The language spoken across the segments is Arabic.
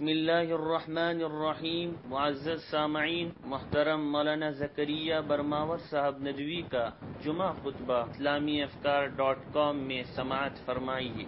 بسم الله الرحمن الرحیم. معزز سامعین، محترم مولانا زکریا برماور صاحب ندوی کا جمعہ خطبہ اسلامیافکار.com میں سماعت فرمائیے.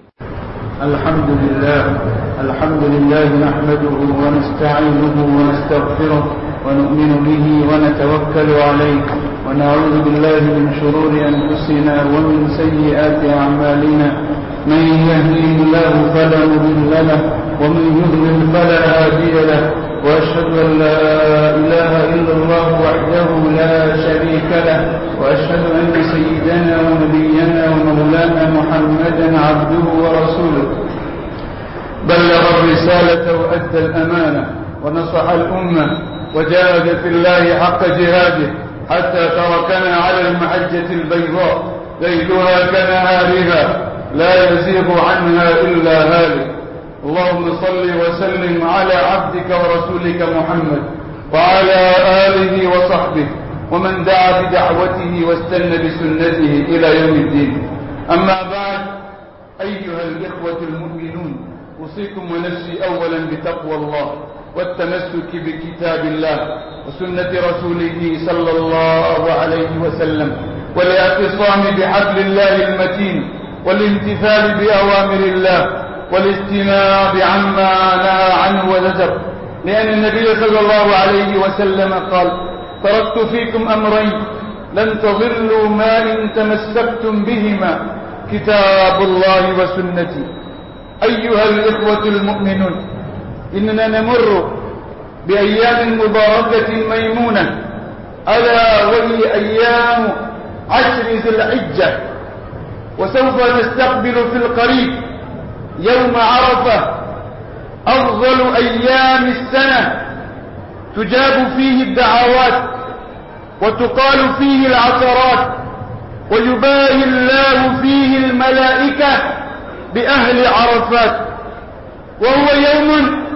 الحمد لله نحمده ونستعينه ونستغفره ونؤمن به ونتوكل عليه ونعوذ بالله من شرور أنفسنا ومن سيئات أعمالنا. من يهده الله فلا مضل له ومن يضلل فلا هادي له، وأشهد أن لا إله إلا الله وحده لا شريك له، وأشهد أن سيدنا ونبينا ومولانا محمدا عبده ورسوله. بلغ الرسالة وأدى الأمانة ونصح الأمة وجاهد في الله حق جهاده حتى تركنا على المحجة البيضاء ليلها كنهارها لا يزيغ عنها إلا هالك. اللهم صل وسلم على عبدك ورسولك محمد وعلى آله وصحبه ومن دعا بدعوته واستنى بسنته إلى يوم الدين. أما بعد، أيها الإخوة المؤمنون، أوصيكم ونفسي أولا بتقوى الله والتمسك بكتاب الله وسنة رسوله صلى الله عليه وسلم، والاعتصام بحبل الله المتين، والامتثال بأوامر الله، والاجتناب عما نهى عنه وزجر، لأن النبي صلى الله عليه وسلم قال: تركت فيكم أمرين لن تضلوا ما إن تمسكتم بهما، كتاب الله وسنتي. أيها الإخوة المؤمنون، إننا نمر بأيام مباركة ميمونة، ألا وهي أيام 10 ذي الحجة، وسوف نستقبل في القريب يوم عرفة، أفضل أيام السنة، تجاب فيه الدعوات وتقال فيه العثرات، ويباهي الله فيه الملائكة بأهل عرفات، وهو يوم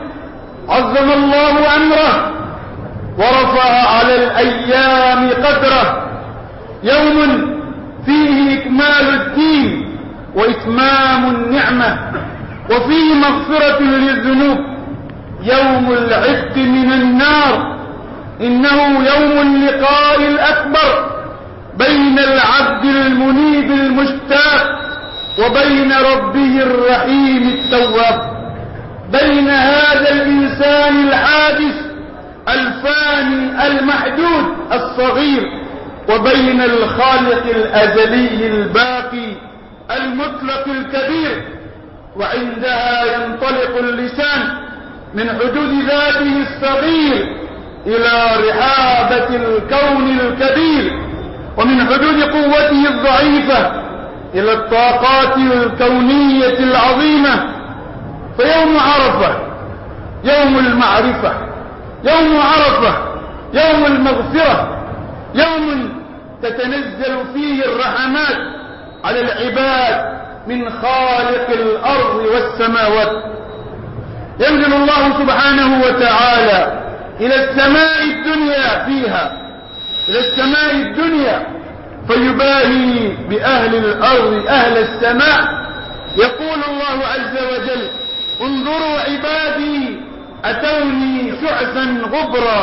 عظم الله أمره ورفع على الأيام قدره، يوم فيه إكمال الدين وإتمام النعمة، وفيه مغفرة للذنوب، يوم العتق من النار، إنه يوم اللقاء الأكبر بين العبد المنيب المشتاق وبين ربه الرحيم التواب، بين هذا الإنسان الحادث الفاني المحدود الصغير وبين الخالق الأزلي الباقي المطلق الكبير. وعندها ينطلق اللسان من حدود ذاته الصغير إلى رحابة الكون الكبير، ومن حدود قوته الضعيفة إلى الطاقات الكونية العظيمة. فيوم عرفة يوم المعرفة، يوم عرفة يوم المغفرة، يوم تتنزل فيه الرحمات على العباد من خالق الأرض والسماوات. ينزل الله سبحانه وتعالى إلى السماء الدنيا فيها، إلى السماء الدنيا، فيباهي بأهل الأرض أهل السماء. يقول الله عز وجل: انظروا عبادي أتوني شعثا غبرا،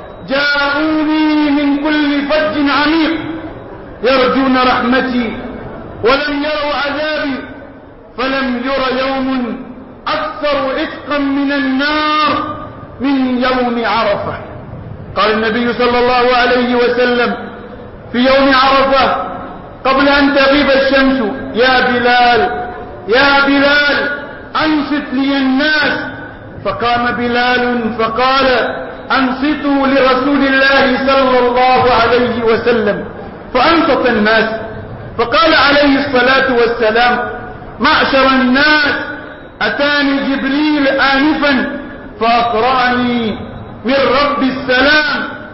جاءوني من كل فج عميق، يرجون رحمتي ولم يروا عذابي، فلم ير يوم أكثر عتقا من النار من يوم عرفة. قال النبي صلى الله عليه وسلم في يوم عرفة قبل أن تغيب الشمس: يا بلال يا بلال أنصت لي الناس. فقام بلال فقال: أنصتوا لرسول الله صلى الله عليه وسلم. فأنصت الناس، فقال عليه الصلاة والسلام: معشر الناس، أتاني جبريل آنفا فأقرأني من رب السلام،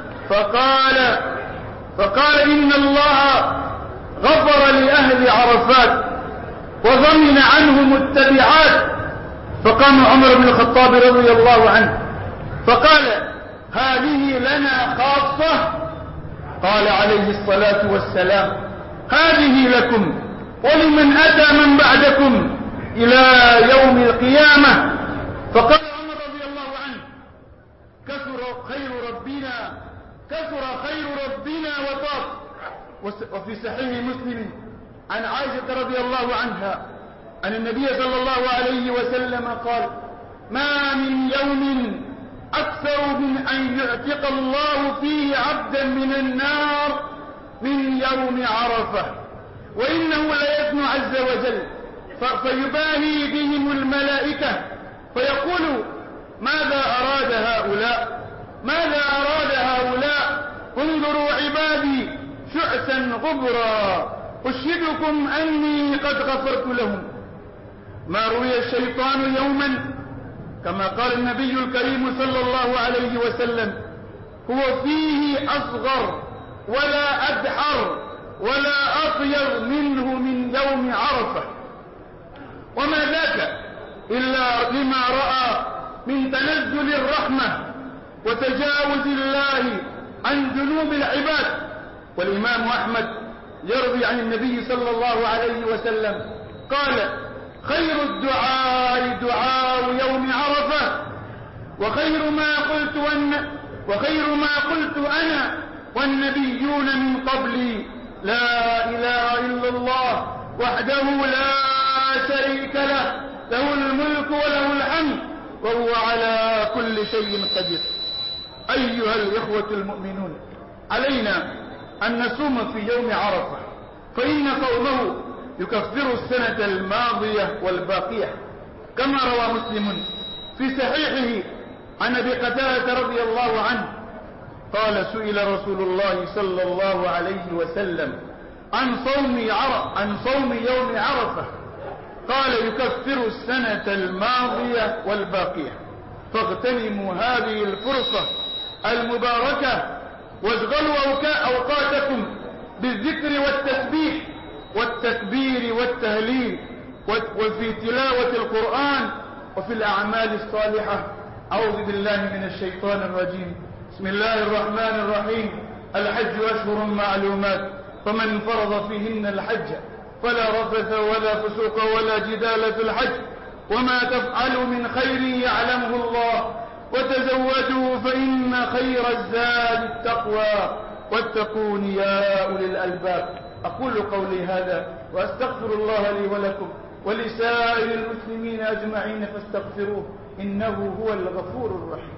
فقال إن الله غفر لأهل عرفات وضمن عنهم التبعات. فقام عمر بن الخطاب رضي الله عنه فقال: هذه لنا خاصة. قال عليه الصلاة والسلام: هذه لكم ولمن أتى من بعدكم إلى يوم القيامة. فقال عمر رضي الله كثر خير ربنا وطاب. وفي صحيح مسلم عن عائشة رضي الله عنها أن النبي صلى الله عليه وسلم قال: ما من يوم أكثر من أن يعتق الله فيه عبدا من النار من يوم عرفة، وإنه ليثنى عز وجل فيباهي بهم الملائكة فيقول: ماذا أراد هؤلاء؟ ماذا أراد هؤلاء؟ انظروا عبادي شعثا غبرا، أشهدكم أني قد غفرت لهم. ما روي الشيطان يوما كما قال النبي الكريم صلى الله عليه وسلم: هو فيه أصغر ولا أدحر ولا أطير منه من يوم عرفة. وما ذاك إلا لما رأى من تنزل الرحمة وتجاوز الله عن ذنوب العباد. والإمام أحمد يروي عن النبي صلى الله عليه وسلم قال: خير الدعاء دعاء يوم عرفة، وخير ما قلت أنا والنبيون من قبلي: لا إله إلا الله وحده لا شريك له، له الملك وله الحمد وهو على كل شيء قدير. أيها الإخوة المؤمنون، علينا أن نصوم في يوم عرفة، فإن صومه يكفر السنة الماضية والباقية، كما روى مسلم في صحيحه عن أبي قتادة رضي الله عنه قال: سئل رسول الله صلى الله عليه وسلم عن صوم يوم عرفة، قال: يكفر السنة الماضية والباقية. فاغتنموا هذه الفرصة المباركة واشغلوا أوقاتكم بالذكر والتسبيح والتكبير والتهليل وفي تلاوة القرآن وفي الأعمال الصالحة. أعوذ بالله من الشيطان الرجيم. بسم الله الرحمن الرحيم. الحج أشهر معلومات، فمن فرض فيهن الحج فلا رفث ولا فسوق ولا جدال في الحج، وما تفعلوا من خير يعلمه الله، وتزودوا فإن خير الزاد التقوى، واتقون يا أولي الألباب. أقول قولي هذا وأستغفر الله لي ولكم ولسائر المسلمين أجمعين فاستغفروه إنه هو الغفور الرحيم.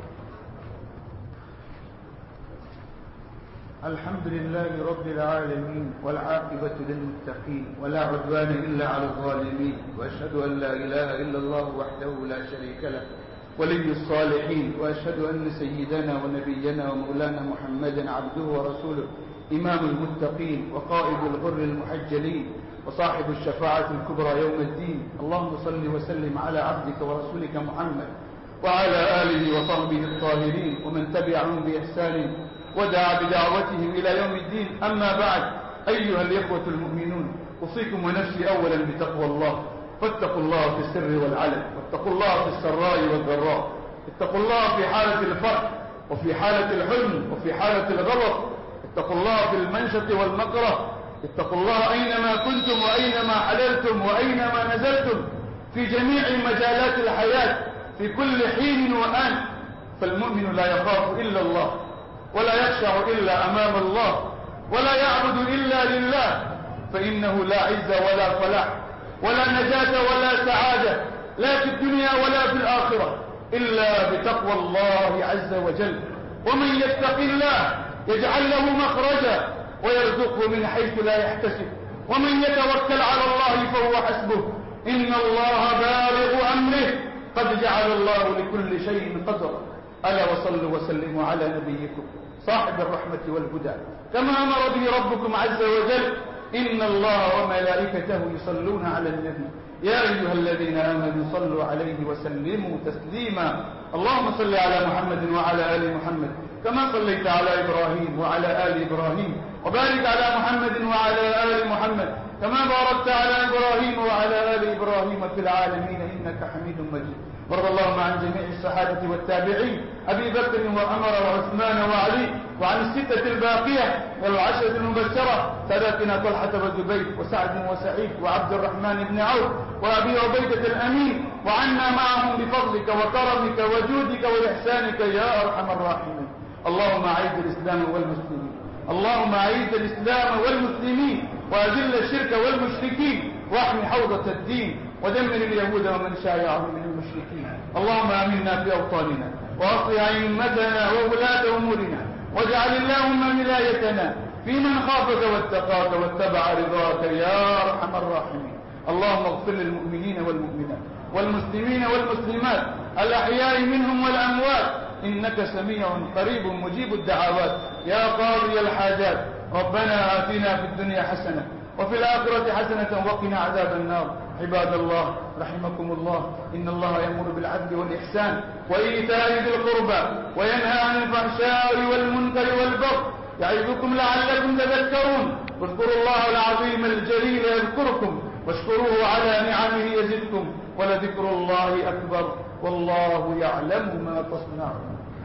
الحمد لله رب العالمين، والعاقبة للمتقين، ولا عدوان إلا على الظالمين، وأشهد أن لا إله إلا الله وحده لا شريك له ولي الصالحين، وأشهد أن سيدنا ونبينا ومولانا محمدا عبده ورسوله، إمام المتقين وقائد الغر المحجلين وصاحب الشفاعة الكبرى يوم الدين. اللهم صل وسلم على عبدك ورسولك محمد وعلى آله وصحبه الطاهرين ومن تبعهم بإحسان ودعا بدعوتهم إلى يوم الدين. أما بعد، أيها الإخوة المؤمنون، أوصيكم ونفسي أولا بتقوى الله، فاتقوا الله في السر والعلن، واتقوا الله في السراء والضراء، اتقوا الله في حالة الفرح وفي حالة الحزن وفي حالة الغضب، اتقوا الله في المنشط والمكره، اتقوا الله أينما كنتم وأينما حللتم وأينما نزلتم في جميع مجالات الحياة في كل حين وآن. فالمؤمن لا يخاف إلا الله، ولا يخشع إلا أمام الله، ولا يعبد إلا لله، فإنه لا عز ولا فلاح ولا نجاة ولا سعادة، لا في الدنيا ولا في الآخرة، إلا بتقوى الله عز وجل. ومن يتق الله يجعل له مخرجا ويرزقه من حيث لا يحتسب، ومن يتوكل على الله فهو حسبه، إن الله بالغ أمره، قد جعل الله لكل شيء قدرا. ألا وصلوا وسلموا على نبيكم صاحب الرحمة والهدى كما أمر به ربكم عز وجل: إن الله وملائكته يصلون على النبي يا أيها الذين آمنوا صلوا عليه وسلموا تسليما. اللهم صل على محمد وعلى آل محمد كما صليت على إبراهيم وعلى آل إبراهيم، وبارك على محمد وعلى آل محمد كما باركت على إبراهيم وعلى آل إبراهيم في العالمين إنك حميد مجيد. وارض اللهم عن جميع الصحابة والتابعين، أبي بكر وعمر وعثمان وعلي، وعن الستة الباقية والعشرة المبشرة، ساداتنا طلحة والزبير وسعد وسعيد وعبد الرحمن بن عوف وأبي عبيدة الأمين، وعنا معهم بفضلك وكرمك وجودك وإحسانك يا أرحم الراحمين. اللهم أعز الإسلام والمسلمين، اللهم أعز الإسلام والمسلمين، وأذل الشرك والمشركين، واحمي حوضة الدين، ودمر اليهود ومن شايعهم من المشركين. اللهم آمنا في أوطاننا، وأصلح أئمتنا وولاة أمورنا، واجعل اللهم ولايتنا في من خافك واتقاك واتبع رضاك يا أرحم الراحمين. اللهم اغفر للمؤمنين والمؤمنات والمسلمين والمسلمات الأحياء منهم والأموات، إنك سميع قريب مجيب الدعوات يا قاضي الحاجات. ربنا آتنا في الدنيا حسنة وفي الآخرة حسنة وقنا عذاب النار. عباد الله رحمكم الله، إن الله يأمر بالعدل والإحسان وإيتاء ذي القربى وينهى عن الفحشاء والمنكر والبغي، يعظكم لعلكم تذكرون. واذكروا الله العظيم الجليل يذكركم، واشكروه على نعمه يزدكم، ولذكر الله أكبر، والله يعلم ما تصنعون.